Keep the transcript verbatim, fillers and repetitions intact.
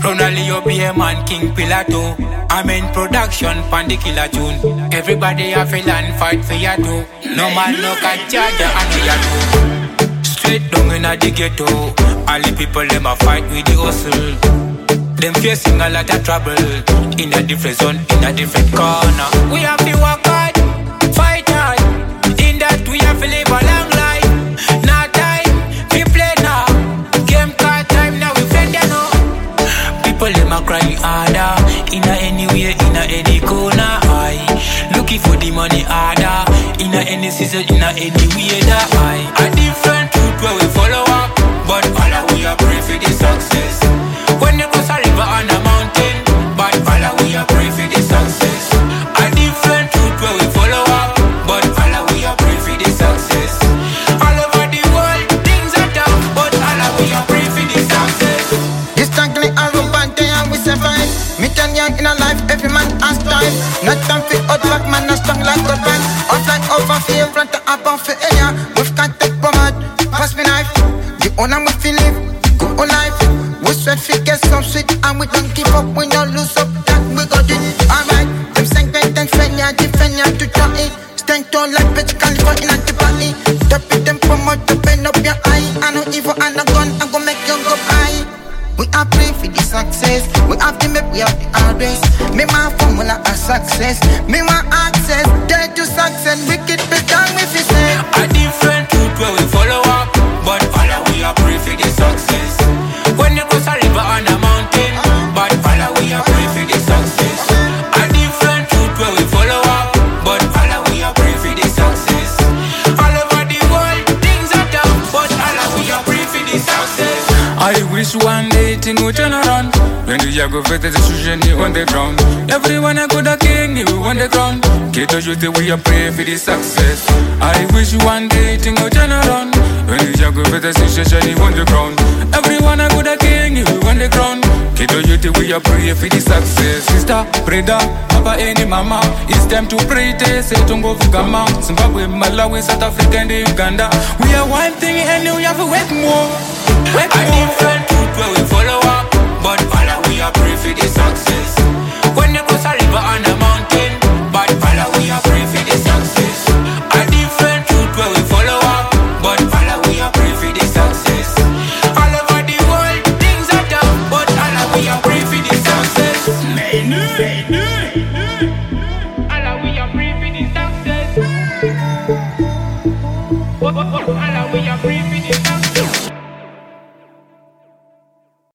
Tonally you be a man, King Pilato. I'm in production, Pandy Killer Tune. Everybody have a land fight for ya too. No man no can charge ya and ya too. Straight down in the ghetto. All the people them a fight with the hustle. Them facing a lot of trouble. In a different zone, in a different corner. We have to work hard, fight hard. In that we have to live a long life. Now time, we play now. Game card time, now we friend ya know. People them a crying harder. In a anywhere, in a any corner. I looking for the money harder. In a any season, in a any way that I. A different route where we follow up. But all of we are pray for the success. When you cross a river on a mountain. But all of we are pray for the success. A different route where we follow up. But all of we are pray for the success. All over the world, things are tough. But all of we are pray for the success. This thankfully I run back there and we survive. Me ten young in a life, every man has time. Not time for out back, man, not strong like God man. Out like over fear, front to up off for area. We've got take pomade, pass me knife. The owner we feel live, go on life. We sweat fi get some sweet and we don't give up. We don't lose up, that we got it. Alright, them sang great and friend ya, defend ya to try. Stand tall like bitch, California in antipathy. Top it them promote, open up your eye. I know evil and a gun, I'm gonna make you go high. We are praying for the success. We have the map, we have the address. Me my formula a success. Me my access, dare to success. Wicked be done with it. A different route where we follow up. But all of we are pray for the success. When you cross a river on a mountain. But all of we are pray for the success. A different route where we follow up. But all of we are pray for the success. All over the world, things are tough. But all of we are pray for the success. I wish one day thing would turn around. When the Jago Fete the Sujan on the ground. Everyone I could a king, you on the ground. Kato you the way I pray for the success. I wish one day thing would turn around. When the Jago Fete the Sujan on the ground. Everyone I could a king, you on the ground. Kato you the way I pray for the success. Sister, brother, Papa, any mama. It's time to pray, they say to go for Gama. Zimbabwe, Malawi, South Africa and Uganda. We are one thing and we have to wait more. Wait a different route where we